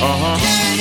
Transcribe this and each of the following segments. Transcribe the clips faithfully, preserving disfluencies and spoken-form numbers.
Uh-huh.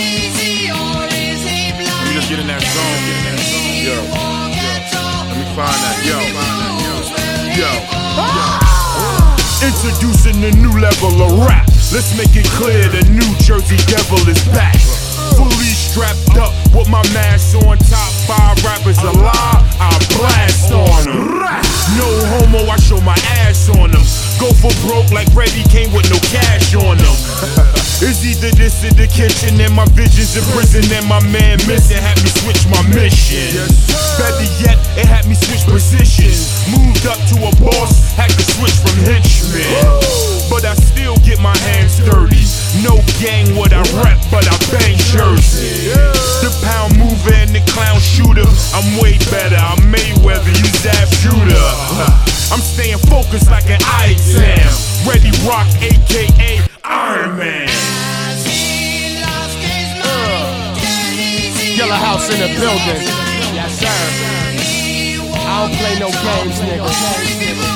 Let me just get in that zone. Get in that zone. Yo. Yo. Let me find that. Yo. Yo. Yo. Introducing a new level of rap. Let's make it clear the New Jersey Devil is back. Fully strapped up with my mask on. Top five rappers alive, I blast on them. No homo, I show my ass on them. Go for broke like Reddy came with no cash on them. It's either this in the kitchen and my visions in prison and my man missing had me switch my mission. Better yet, it had me switch positions. Moved up to a boss, had to switch from henchman. But I still get my hands dirty. No gang what I rep, but I bang Jersey. The pound mover and the clown shooter. I'm way better, I'm Mayweather, you Zab Judah. I'm staying focused like an eye exam. Ready Rock, aka Iron Man. Yellow House in the building. Yes, sir. I don't play no games, nigga.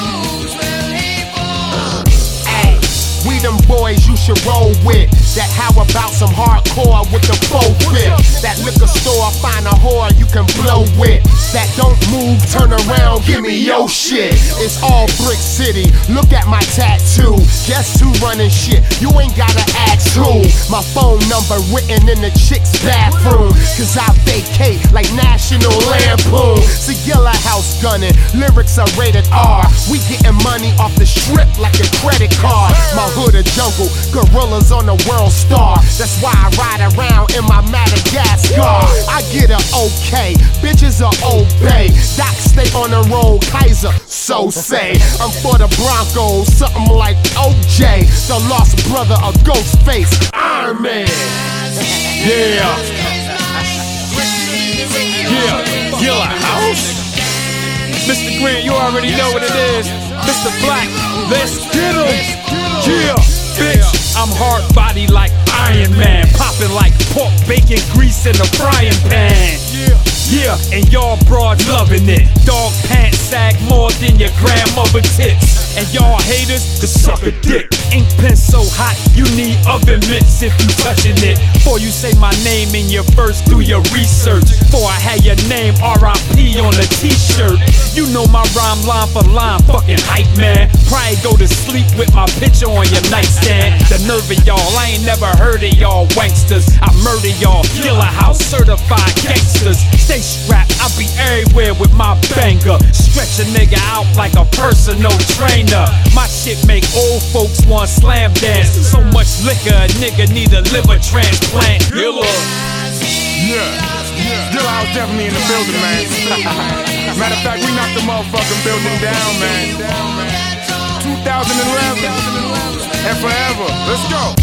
Hey, we them boys you should roll with. That how about some hardcore with the full whip? That liquor store, find a whore you can blow with. That don't move, turn around, give me your shit. It's all Brick City, look at my tattoo. Guess who running shit? You ain't gotta ask who. My phone number written in the chick's bathroom. Cause I vacate like National Lampoon. See Yellow House gunning, lyrics are rated R. We getting money off the strip like a credit card. My hood a jungle, gorillas on the world star. That's why I ride around in my Madagascar. I get a okay, bitches are obey. Doc stay on the road, Kaiser, so say. I'm for the Broncos, something like O J, the lost brother of Ghostface, Iron Man. Yeah. Yeah. Yellow House. Mister Grant, you already know what it is. Mister Black, let's get him. Yeah, bitch, I'm hard body like Iron Man. Popping like pork, bacon, grease in a frying pan. Yeah, and y'all broads loving it. Dog pants sag more than your grandmother tits. And y'all haters, the sucker dick. Ink pen so hot, you need oven mitts if you touching it. Before you say my name in your verse, do your research. Before I had your name R I P on a t-shirt. You know my rhyme line for line, fucking hype man. Probably go to sleep with my picture on your nightstand. The nerve of y'all, I ain't never heard of y'all wanksters. I murder y'all, Yellow House certified gangsters. Stay strapped, I be everywhere with my banger. Stretch a nigga out like a personal trainer. My shit make old folks want slam dance. So much liquor, a nigga need a liver transplant. Yellow. Yeah, Yellow House definitely in the building, man. Matter of fact, we knocked the motherfucking building down, man. two thousand eleven and forever. Let's go.